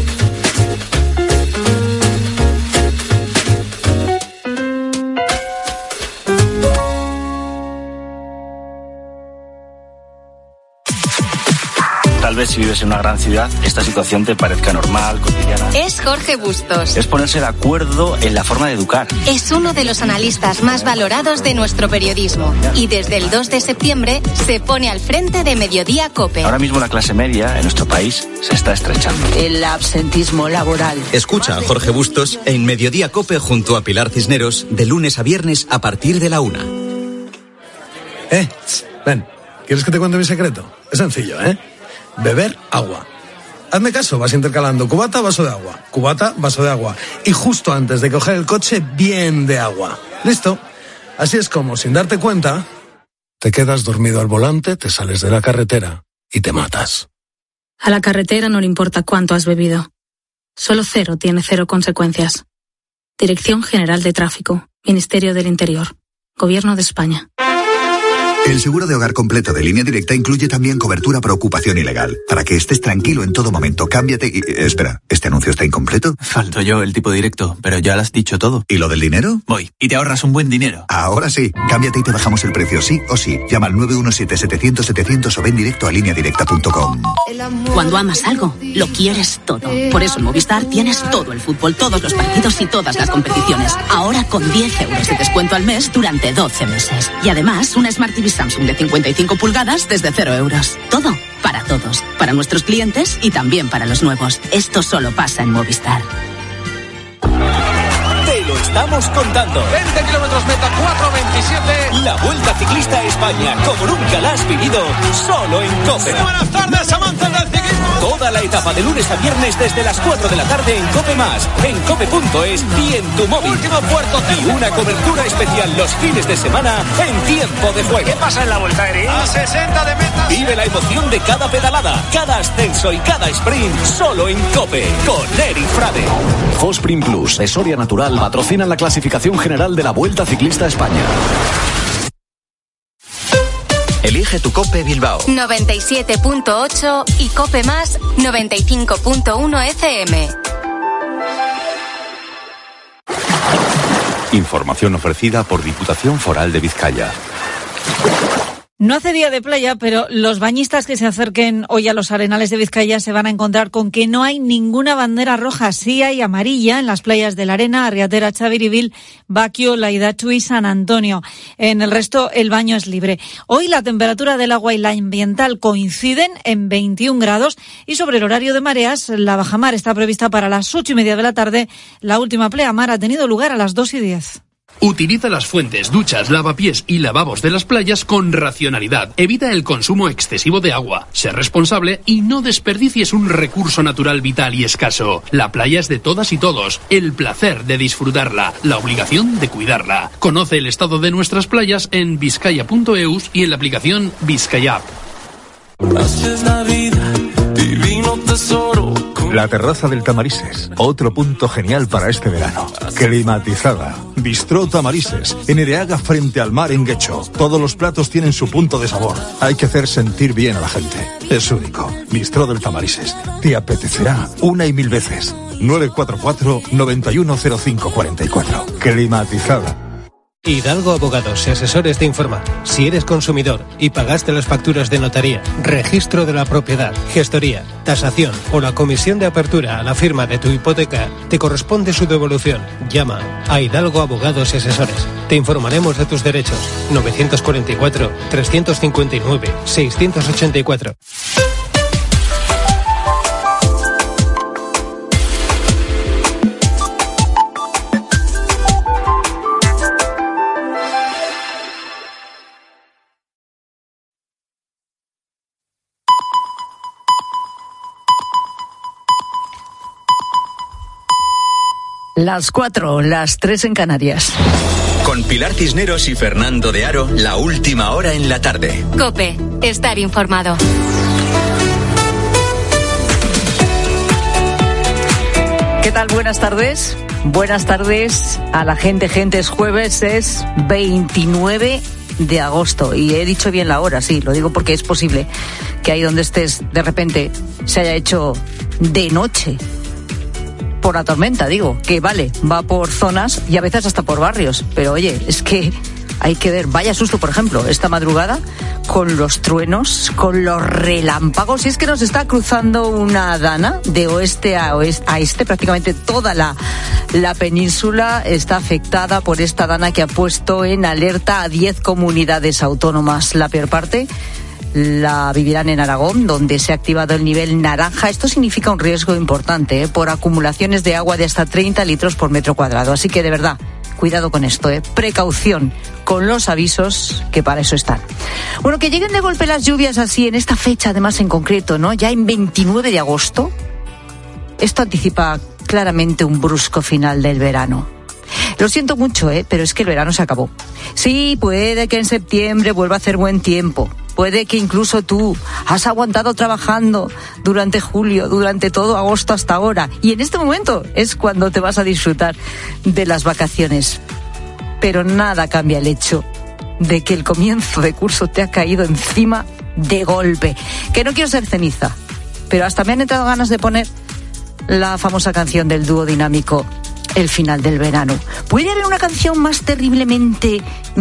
Tal vez si vives en una gran ciudad, esta situación te parezca normal, cotidiana. Es Jorge Bustos. Es ponerse de acuerdo en la forma de educar. Es uno de los analistas más valorados de nuestro periodismo. Y desde el 2 de septiembre se pone al frente de Mediodía COPE. Ahora mismo la clase media en nuestro país se está estrechando. El absentismo laboral. Escucha a Jorge Bustos en Mediodía COPE junto a Pilar Cisneros de lunes a viernes a partir de la 1. Ven, ¿quieres que te cuente mi secreto? Es sencillo, beber agua. Hazme caso, vas intercalando cubata, vaso de agua, cubata, vaso de agua. Y justo antes de coger el coche, bien de agua. ¿Listo? Así es como, sin darte cuenta, te quedas dormido al volante, te sales de la carretera y te matas. A la carretera no le importa cuánto has bebido. Solo cero tiene cero consecuencias. Dirección General de Tráfico, Ministerio del Interior, Gobierno de España. El seguro de hogar completo de Línea Directa incluye también cobertura por ocupación ilegal. Para que estés tranquilo en todo momento, cámbiate y... Espera, ¿este anuncio está incompleto? Falto yo, el tipo directo, pero ya lo has dicho todo. ¿Y lo del dinero? Voy, y te ahorras un buen dinero. Ahora sí, cámbiate y te bajamos el precio, sí o sí. Llama al 917-700-700 o ven directo a lineadirecta.com. Cuando amas algo, lo quieres todo. Por eso en Movistar tienes todo el fútbol, todos los partidos y todas las competiciones. Ahora con 10 euros de descuento al mes durante 12 meses. Y además, una Smart TV Samsung de 55 pulgadas desde 0 euros. Todo para todos, para nuestros clientes y también para los nuevos. Esto solo pasa en Movistar. Te lo estamos contando. 20 kilómetros meta, 4:27. La Vuelta Ciclista a España, como nunca la has vivido, solo en COPE. Buenas tardes, amantes del ciclismo. Toda la etapa de lunes a viernes desde las 4 de la tarde en COPE+, en cope.es y en tu móvil. Último puerto. Y una cobertura especial los fines de semana en tiempo de juego. ¿Qué pasa en la Vuelta, Eri? A 60 de meta. Vive la emoción de cada pedalada, cada ascenso y cada sprint, solo en COPE, con Eric Frade. Fosprin Plus, de Soria Natural, patrocinan la clasificación general de la Vuelta Ciclista a España. Elige tu COPE Bilbao 97.8 y COPE más 95.1 FM. Información ofrecida por Diputación Foral de Vizcaya. No hace día de playa, pero los bañistas que se acerquen hoy a los arenales de Vizcaya se van a encontrar con que no hay ninguna bandera roja. Sí hay amarilla en las playas de La Arena, Arriatera, Chaviribil, Baquio, Laidachu y San Antonio. En el resto, el baño es libre. Hoy la temperatura del agua y la ambiental coinciden en 21 grados y sobre el horario de mareas, la bajamar está prevista para las 8:30 de la tarde. La última pleamar ha tenido lugar a las 2:10. Utiliza las fuentes, duchas, lavapiés y lavabos de las playas con racionalidad. Evita el consumo excesivo de agua. Sé responsable y no desperdicies un recurso natural vital y escaso. La playa es de todas y todos. El placer de disfrutarla. La obligación de cuidarla. Conoce el estado de nuestras playas en vizcaya.eus y en la aplicación Vizcaya App. La terraza del Tamarises, otro punto genial para este verano. Climatizada, Bistró Tamarises, en Ereaga frente al mar en Guecho. Todos los platos tienen su punto de sabor. Hay que hacer sentir bien a la gente. Es único. Bistró del Tamarises. Te apetecerá una y mil veces. 944 910544. Climatizada. Hidalgo Abogados y Asesores te informa. Si eres consumidor y pagaste las facturas de notaría, registro de la propiedad, gestoría, tasación o la comisión de apertura a la firma de tu hipoteca, te corresponde su devolución. Llama a Hidalgo Abogados y Asesores. Te informaremos de tus derechos. 944 359 684. Las 4, las 3 en Canarias. Con Pilar Cisneros y Fernando de Aro, la última hora en la tarde. COPE, estar informado. ¿Qué tal? Buenas tardes. Buenas tardes a la gente. Es jueves, es 29 de agosto. Y he dicho bien la hora, sí, lo digo porque es posible que ahí donde estés de repente se haya hecho de noche. Por la tormenta, digo, que vale, va por zonas y a veces hasta por barrios. Pero oye, es que hay que ver, vaya susto, por ejemplo, esta madrugada con los truenos, con los relámpagos. Y es que nos está cruzando una dana de oeste a este. Prácticamente toda la península está afectada por esta dana que ha puesto en alerta a 10 comunidades autónomas. La peor parte la vivirán en Aragón, donde se ha activado el nivel naranja. Esto significa un riesgo importante, por acumulaciones de agua de hasta 30 litros por metro cuadrado. Así que, de verdad, cuidado con esto, precaución con los avisos, que para eso están. Bueno, que lleguen de golpe las lluvias así, en esta fecha además en concreto, ¿no? Ya en 29 de agosto, esto anticipa claramente un brusco final del verano. Lo siento mucho, pero es que el verano se acabó. Sí, puede que en septiembre vuelva a hacer buen tiempo. Puede que incluso tú has aguantado trabajando durante julio, durante todo agosto hasta ahora. Y en este momento es cuando te vas a disfrutar de las vacaciones. Pero nada cambia el hecho de que el comienzo de curso te ha caído encima de golpe. Que no quiero ser ceniza, pero hasta me han entrado ganas de poner la famosa canción del dúo dinámico El final del verano. ¿Puede haber una canción más terriblemente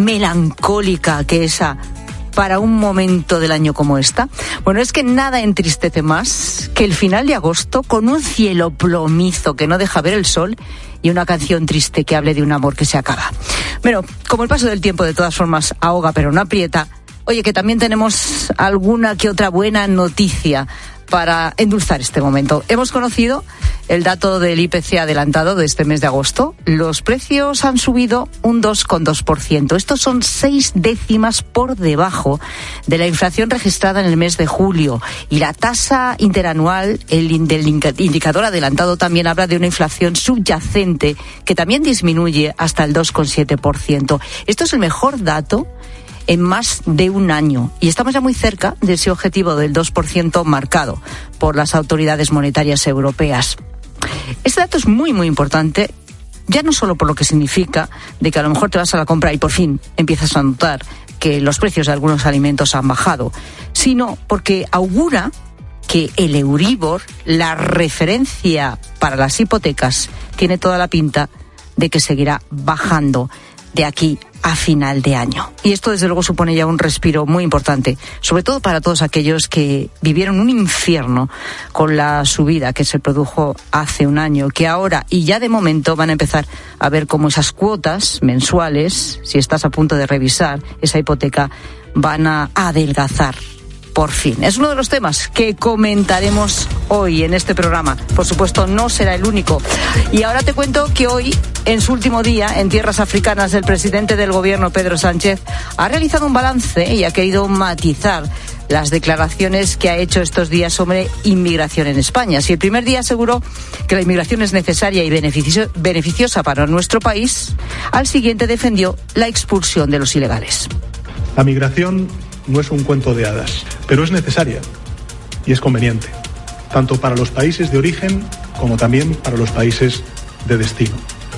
melancólica que esa para un momento del año como esta? Bueno, es que nada entristece más que el final de agosto con un cielo plomizo que no deja ver el sol y una canción triste que hable de un amor que se acaba. Bueno, como el paso del tiempo de todas formas ahoga pero no aprieta, oye, que también tenemos alguna que otra buena noticia para endulzar este momento. Hemos conocido el dato del IPC adelantado de este mes de agosto. Los precios han subido un 2,2%. Estos son 6 décimas por debajo de la inflación registrada en el mes de julio. Y la tasa interanual del indicador adelantado también habla de una inflación subyacente que también disminuye hasta el 2,7%. Esto es el mejor dato en más de un año y estamos ya muy cerca de ese objetivo del 2% marcado por las autoridades monetarias europeas. Este dato es muy, muy importante, ya no solo por lo que significa de que a lo mejor te vas a la compra y por fin empiezas a notar que los precios de algunos alimentos han bajado, sino porque augura que el Euribor, la referencia para las hipotecas, tiene toda la pinta de que seguirá bajando de aquí a final de año. Y esto desde luego supone ya un respiro muy importante, sobre todo para todos aquellos que vivieron un infierno con la subida que se produjo hace un año, que ahora y ya de momento van a empezar a ver cómo esas cuotas mensuales, si estás a punto de revisar esa hipoteca, van a adelgazar. Por fin. Es uno de los temas que comentaremos hoy en este programa. Por supuesto, no será el único. Y ahora te cuento que hoy, en su último día en tierras africanas, el presidente del gobierno, Pedro Sánchez, ha realizado un balance y ha querido matizar las declaraciones que ha hecho estos días sobre inmigración en España. Si el primer día aseguró que la inmigración es necesaria y beneficiosa para nuestro país, al siguiente defendió la expulsión de los ilegales. La migración no es un cuento de hadas, pero es necesaria y es conveniente, tanto para los países de origen como también para los países de destino.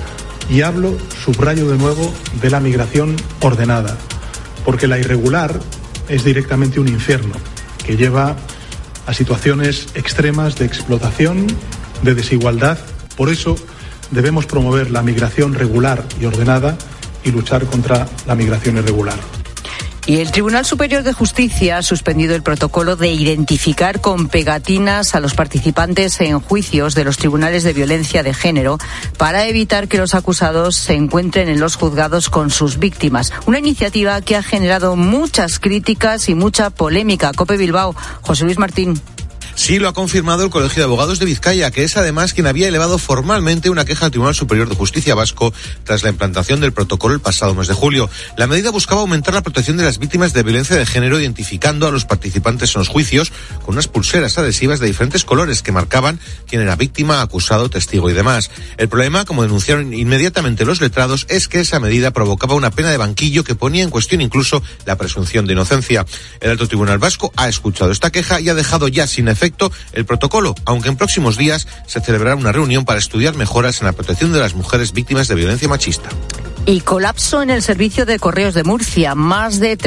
Y subrayo de nuevo, de la migración ordenada, porque la irregular es directamente un infierno que lleva a situaciones extremas de explotación, de desigualdad. Por eso debemos promover la migración regular y ordenada y luchar contra la migración irregular. Y el Tribunal Superior de Justicia ha suspendido el protocolo de identificar con pegatinas a los participantes en juicios de los tribunales de violencia de género para evitar que los acusados se encuentren en los juzgados con sus víctimas. Una iniciativa que ha generado muchas críticas y mucha polémica. COPE Bilbao, José Luis Martín. Sí, lo ha confirmado el Colegio de Abogados de Vizcaya, que es además quien había elevado formalmente una queja al Tribunal Superior de Justicia vasco tras la implantación del protocolo el pasado mes de julio. La medida buscaba aumentar la protección de las víctimas de violencia de género, identificando a los participantes en los juicios con unas pulseras adhesivas de diferentes colores que marcaban quién era víctima, acusado, testigo y demás. El problema, como denunciaron inmediatamente los letrados, es que esa medida provocaba una pena de banquillo que ponía en cuestión incluso la presunción de inocencia. El Alto Tribunal Vasco ha escuchado esta queja y ha dejado ya sin efecto el protocolo, aunque en próximos días se celebrará una reunión para estudiar mejoras en la protección de las mujeres víctimas de violencia machista. Y colapso en el servicio de correos de Murcia. Más de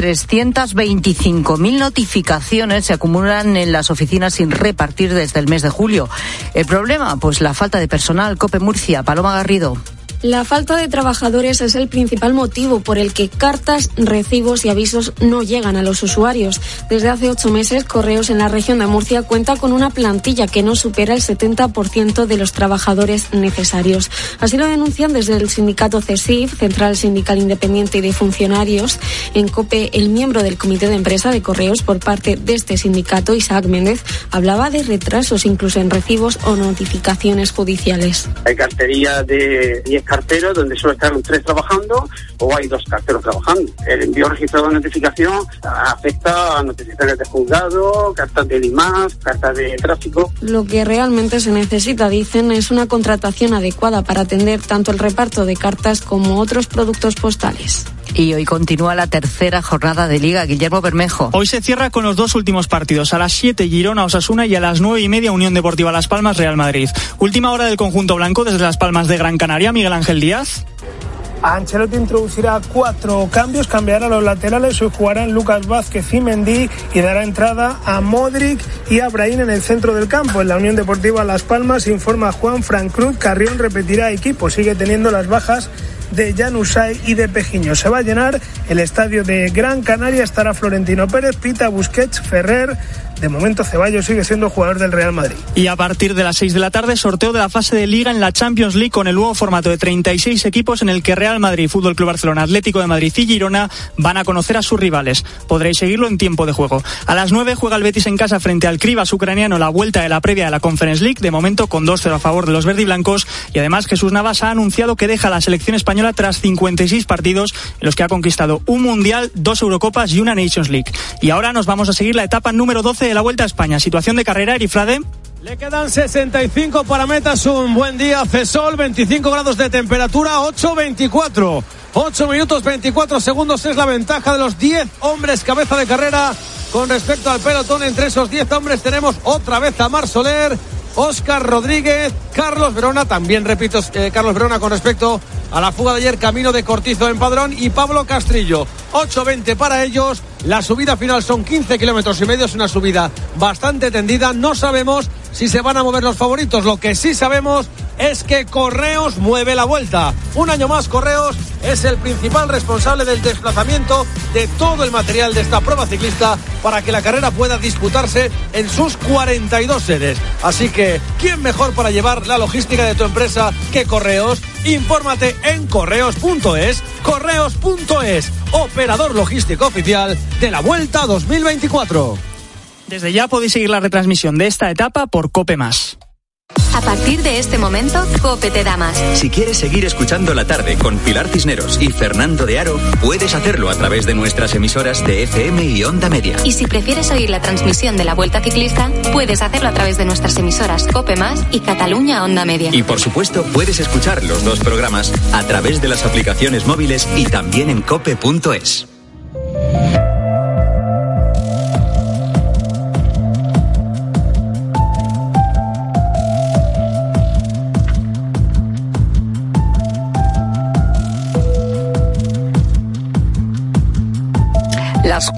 325.000 notificaciones se acumulan en las oficinas sin repartir desde el mes de julio. ¿El problema? Pues la falta de personal. COPE Murcia, Paloma Garrido. La falta de trabajadores es el principal motivo por el que cartas, recibos y avisos no llegan a los usuarios. Desde hace 8 meses, Correos en la región de Murcia cuenta con una plantilla que no supera el 70% de los trabajadores necesarios. Así lo denuncian desde el sindicato CESIF, Central Sindical Independiente y de Funcionarios. En COPE, el miembro del comité de empresa de Correos por parte de este sindicato, Isaac Méndez, hablaba de retrasos incluso en recibos o notificaciones judiciales. Hay cartería de 10 carteros donde solo están 3 trabajando o hay 2 carteros trabajando. El envío registrado de notificación afecta a notificaciones de juzgado, cartas de IMAS, cartas de tráfico. Lo que realmente se necesita, dicen, es una contratación adecuada para atender tanto el reparto de cartas como otros productos postales. Y hoy continúa la tercera jornada de Liga. Guillermo Bermejo. Hoy se cierra con los 2 últimos partidos. A las 7 Girona Osasuna y a las 9:30 Unión Deportiva Las Palmas Real Madrid. Última hora del conjunto blanco desde Las Palmas de Gran Canaria. Miguel Ángel Díaz. Ancelotti introducirá 4 cambios, cambiará los laterales, hoy jugarán Lucas Vázquez y Mendy y dará entrada a Modric y a Brahim en el centro del campo. En la Unión Deportiva Las Palmas informa Juan Fran Cruz, Carrión repetirá equipo, sigue teniendo las bajas de Januzaj y de Pejiño. Se va a llenar el estadio de Gran Canaria, estará Florentino Pérez, Pita, Busquets, Ferrer. De momento Ceballos sigue siendo jugador del Real Madrid. Y a partir de las 6 de la tarde, sorteo de la fase de Liga en la Champions League con el nuevo formato de 36 equipos en el que Real Madrid, Fútbol Club Barcelona, Atlético de Madrid y Girona van a conocer a sus rivales. Podréis seguirlo en tiempo de juego. A las 9 juega el Betis en casa frente al Krivas ucraniano, la vuelta de la previa de la Conference League, de momento con 2-0 a favor de los verdiblancos. Y además Jesús Navas ha anunciado que deja la selección española tras 56 partidos en los que ha conquistado un Mundial, 2 Eurocopas y una Nations League. Y ahora nos vamos a seguir la etapa número 12 de la Vuelta a España. Situación de carrera, Erifrade. Le quedan 65 para metas, un buen día, Cesol, 25 grados de temperatura, 8:24. 8 minutos 24 segundos es la ventaja de los 10 hombres cabeza de carrera con respecto al pelotón. Entre esos 10 hombres tenemos otra vez a Marc Soler, Óscar Rodríguez, Carlos Verona, también repito, Carlos Verona con respecto a la fuga de ayer, camino de Cortizo en Padrón, y Pablo Castrillo. 8:20 para ellos. La subida final son 15 kilómetros y medio, es una subida bastante tendida. No sabemos si se van a mover los favoritos. Lo que sí sabemos es que Correos mueve la Vuelta. Un año más Correos es el principal responsable del desplazamiento de todo el material de esta prueba ciclista para que la carrera pueda disputarse en sus 42 sedes. Así que, ¿quién mejor para llevar la logística de tu empresa que Correos? Infórmate en correos.es. Correos.es, operador logístico oficial de la Vuelta 2024. Desde ya podéis seguir la retransmisión de esta etapa por COPE+. A partir de este momento, COPE te da más. Si quieres seguir escuchando La Tarde con Pilar Cisneros y Fernando de Aro, puedes hacerlo a través de nuestras emisoras de FM y Onda Media. Y si prefieres oír la transmisión de la Vuelta Ciclista, puedes hacerlo a través de nuestras emisoras COPE+ y Cataluña Onda Media. Y por supuesto, puedes escuchar los 2 programas a través de las aplicaciones móviles y también en cope.es. Las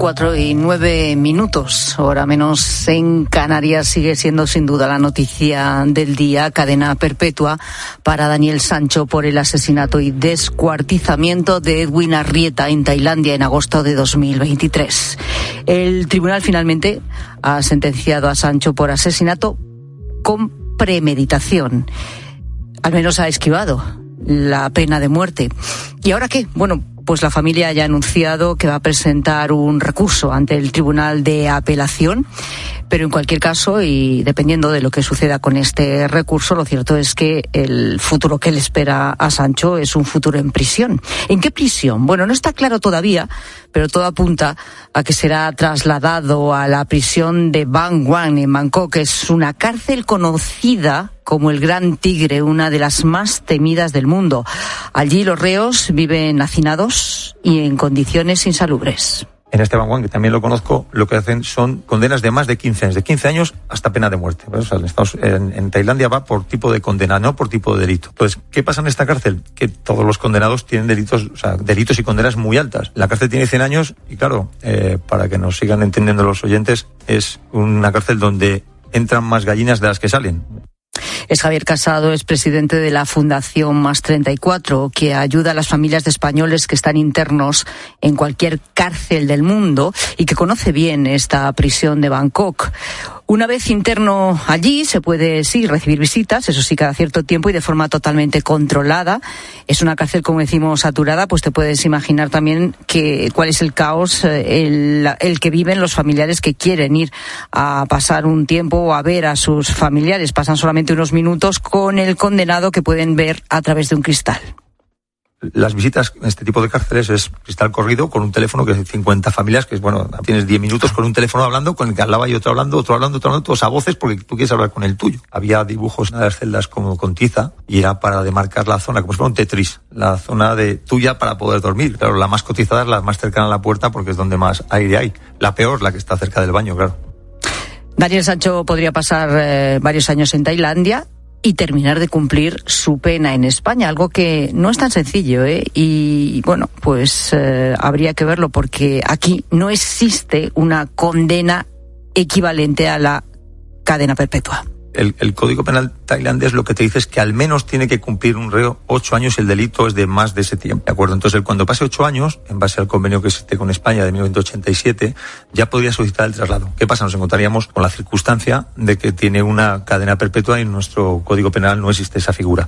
4:09, hora menos en Canarias. Sigue siendo sin duda la noticia del día, cadena perpetua para Daniel Sancho por el asesinato y descuartizamiento de Edwin Arrieta en Tailandia en agosto de 2023. El tribunal finalmente ha sentenciado a Sancho por asesinato con premeditación. Al menos ha esquivado la pena de muerte. ¿Y ahora qué? Bueno, pues la familia ya ha anunciado que va a presentar un recurso ante el Tribunal de Apelación, pero en cualquier caso, y dependiendo de lo que suceda con este recurso, lo cierto es que el futuro que le espera a Sancho es un futuro en prisión. ¿En qué prisión? Bueno, no está claro todavía, pero todo apunta a que será trasladado a la prisión de Ban Quang en Bangkok, que es una cárcel conocida como el Gran Tigre, una de las más temidas del mundo. Allí los reos viven hacinados y en condiciones insalubres. En este Ban Quang, que también lo conozco, lo que hacen son condenas de más de 15 años, de 15 años hasta pena de muerte. O sea, en Tailandia va por tipo de condena, no por tipo de delito. Entonces, ¿qué pasa en esta cárcel? Que todos los condenados tienen delitos, o sea, delitos y condenas muy altas. La cárcel tiene 100 años y claro, para que nos sigan entendiendo los oyentes, es una cárcel donde entran más gallinas de las que salen. Es Javier Casado, es presidente de la Fundación Más 34, que ayuda a las familias de españoles que están internos en cualquier cárcel del mundo y que conoce bien esta prisión de Bangkok. Una vez interno allí se puede, sí, recibir visitas, eso sí, cada cierto tiempo y de forma totalmente controlada. Es una cárcel, como decimos, saturada, pues te puedes imaginar también cuál es el caos, el que viven los familiares que quieren ir a pasar un tiempo o a ver a sus familiares. Pasan solamente unos minutos con el condenado que pueden ver a través de un cristal. Las visitas en este tipo de cárceles es cristal corrido con un teléfono que es 50 familias, que es bueno, tienes 10 minutos con un teléfono hablando, con el que al lado hay otro hablando, todos a voces porque tú quieres hablar con el tuyo. Había dibujos en las celdas como con tiza y era para demarcar la zona, como si fuera un Tetris, la zona de tuya para poder dormir. Claro, la más cotizada es la más cercana a la puerta porque es donde más aire hay. La peor, la que está cerca del baño, claro. Daniel Sancho podría pasar varios años en Tailandia y terminar de cumplir su pena en España, algo que no es tan sencillo, y bueno, pues habría que verlo porque aquí no existe una condena equivalente a la cadena perpetua. El Código Penal tailandés lo que te dice es que al menos tiene que cumplir un reo 8 años si el delito es de más de ese tiempo, ¿de acuerdo? Entonces, cuando pase 8 años, en base al convenio que existe con España de 1987, ya podría solicitar el traslado. ¿Qué pasa? Nos encontraríamos con la circunstancia de que tiene una cadena perpetua y en nuestro Código Penal no existe esa figura.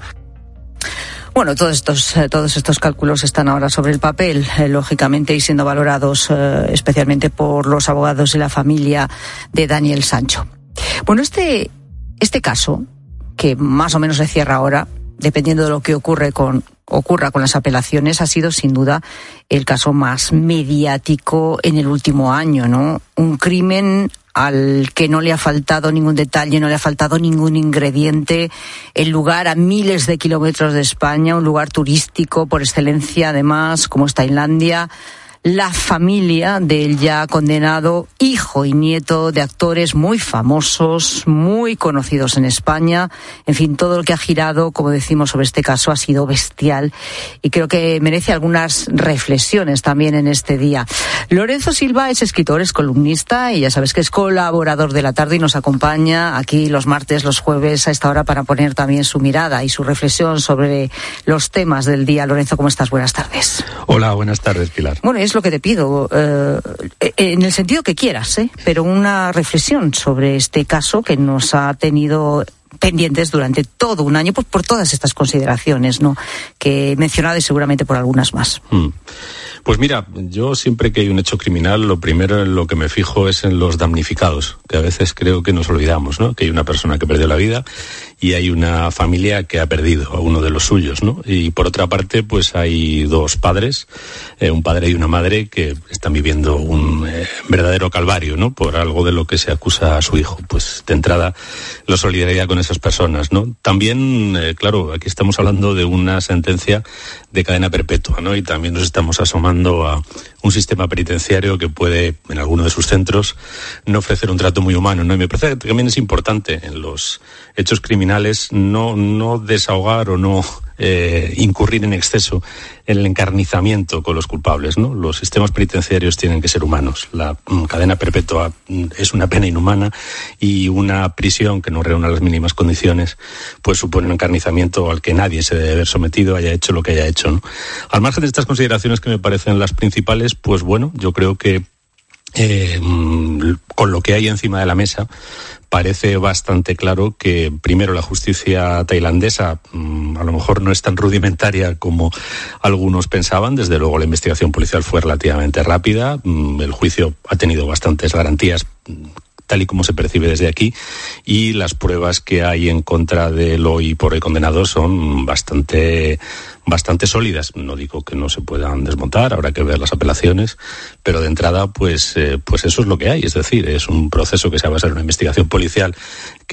Bueno, todos estos cálculos están ahora sobre el papel, lógicamente, y siendo valorados especialmente por los abogados y la familia de Daniel Sancho. Bueno, este caso, que más o menos se cierra ahora, dependiendo de lo que ocurra con las apelaciones, ha sido sin duda el caso más mediático en el último año, ¿no? Un crimen al que no le ha faltado ningún detalle, no le ha faltado ningún ingrediente, el lugar a miles de kilómetros de España, un lugar turístico por excelencia, además, como es Tailandia. La familia del ya condenado, hijo y nieto de actores muy famosos, muy conocidos en España. En fin, todo lo que ha girado, como decimos, sobre este caso ha sido bestial y creo que merece algunas reflexiones también en este día. Lorenzo Silva es escritor, es columnista y ya sabes que es colaborador de La Tarde y nos acompaña aquí los martes, los jueves a esta hora para poner también su mirada y su reflexión sobre los temas del día. Lorenzo, ¿cómo estás? Buenas tardes. Hola, buenas tardes, Pilar. Bueno, es lo que te pido, en el sentido que quieras, pero una reflexión sobre este caso que nos ha tenido pendientes durante todo un año, pues por todas estas consideraciones, ¿no?, que he mencionado y seguramente por algunas más. Pues mira, yo siempre que hay un hecho criminal, lo primero en lo que me fijo es en los damnificados, que a veces creo que nos olvidamos, ¿no?, que hay una persona que perdió la vida y hay una familia que ha perdido a uno de los suyos, ¿no? Y por otra parte, pues hay dos padres, un padre y una madre que están viviendo un verdadero calvario, ¿no?, por algo de lo que se acusa a su hijo. Pues de entrada, la solidaridad con esas personas, ¿no? También, claro, aquí estamos hablando de una sentencia de cadena perpetua, ¿no? Y también nos estamos asomando a un sistema penitenciario que puede, en alguno de sus centros, no ofrecer un trato muy humano, ¿no? Y me parece que también es importante en los hechos criminales no desahogar o no incurrir en exceso en el encarnizamiento con los culpables, ¿no? Los sistemas penitenciarios tienen que ser humanos. La cadena perpetua es una pena inhumana y una prisión que no reúna las mínimas condiciones pues supone un encarnizamiento al que nadie se debe haber sometido, haya hecho lo que haya hecho, ¿no? Al margen de estas consideraciones que me parecen las principales, pues bueno, yo creo que con lo que hay encima de la mesa parece bastante claro que primero la justicia tailandesa a lo mejor no es tan rudimentaria como algunos pensaban. Desde luego la investigación policial fue relativamente rápida, el juicio ha tenido bastantes garantías tal y como se percibe desde aquí, y las pruebas que hay en contra del hoy por hoy condenado son bastante sólidas. No digo que no se puedan desmontar, habrá que ver las apelaciones, pero de entrada pues eso es lo que hay. Es decir, es un proceso que se basa en una investigación policial